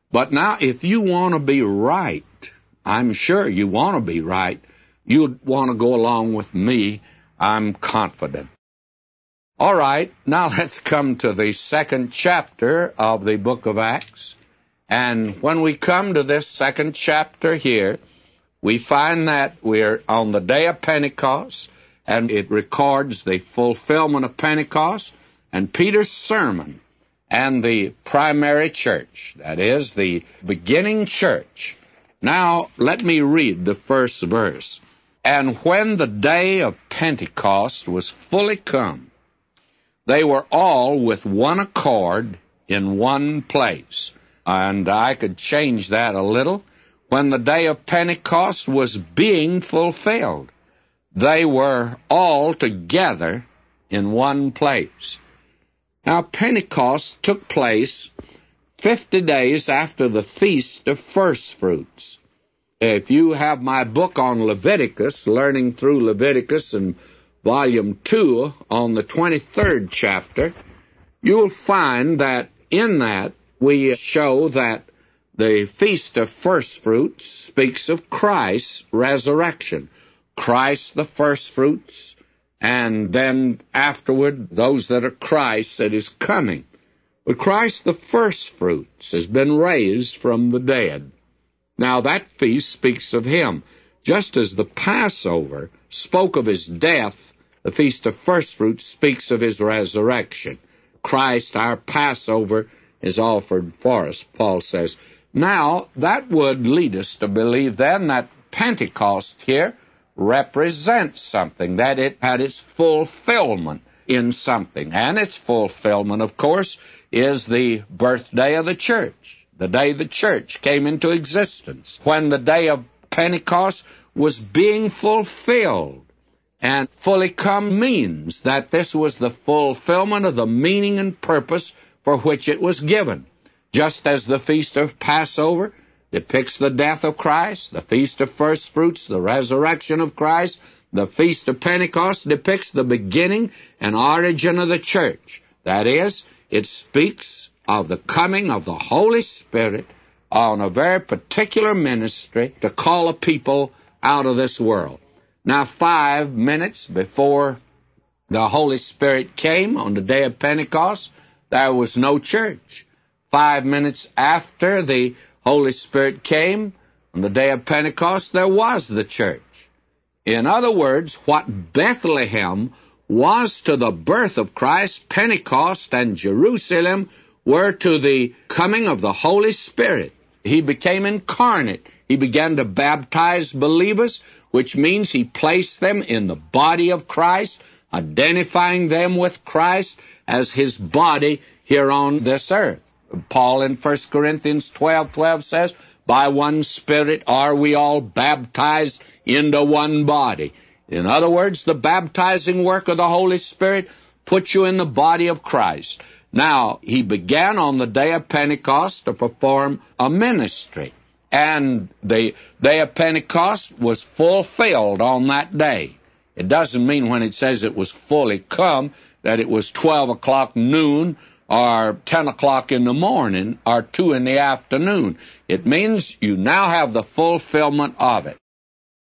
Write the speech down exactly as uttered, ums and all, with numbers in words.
But now, if you want to be right, I'm sure you want to be right, you'd want to go along with me, I'm confident. All right, now let's come to the second chapter of the book of Acts. And when we come to this second chapter here, we find that we're on the day of Pentecost, and it records the fulfillment of Pentecost and Peter's sermon and the primary church, that is, the beginning church. Now, let me read the first verse. And when the day of Pentecost was fully come, they were all with one accord in one place. And I could change that a little. When the day of Pentecost was being fulfilled, they were all together in one place. Now, Pentecost took place fifty days after the Feast of First Fruits. If you have my book on Leviticus, Learning Through Leviticus, in Volume two, on the twenty-third chapter, you'll find that in that we show that the Feast of First Fruits speaks of Christ's resurrection. Christ the first fruits, and then afterward, those that are Christ that is coming. But Christ the first fruits has been raised from the dead. Now that feast speaks of him. Just as the Passover spoke of his death, the Feast of First Fruits speaks of his resurrection. Christ, our Passover, is offered for us, Paul says. Now, that would lead us to believe then that Pentecost here represents something, that it had its fulfillment in something. And its fulfillment, of course, is the birthday of the church, the day the church came into existence, when the day of Pentecost was being fulfilled. And fully come means that this was the fulfillment of the meaning and purpose for which it was given. Just as the Feast of Passover depicts the death of Christ, the Feast of First Fruits, the resurrection of Christ, the Feast of Pentecost depicts the beginning and origin of the church. That is, it speaks of the coming of the Holy Spirit on a very particular ministry to call a people out of this world. Now, five minutes before the Holy Spirit came on the day of Pentecost, there was no church. Five minutes after the Holy Spirit came on the day of Pentecost, there was the church. In other words, what Bethlehem was to the birth of Christ, Pentecost and Jerusalem were to the coming of the Holy Spirit. He became incarnate. He began to baptize believers, which means he placed them in the body of Christ, identifying them with Christ as his body here on this earth. Paul in First Corinthians twelve twelve says, by one Spirit are we all baptized into one body. In other words, the baptizing work of the Holy Spirit puts you in the body of Christ. Now, he began on the day of Pentecost to perform a ministry. And the day of Pentecost was fulfilled on that day. It doesn't mean when it says it was fully come that it was twelve o'clock noon or ten o'clock in the morning or two in the afternoon. It means you now have the fulfillment of it.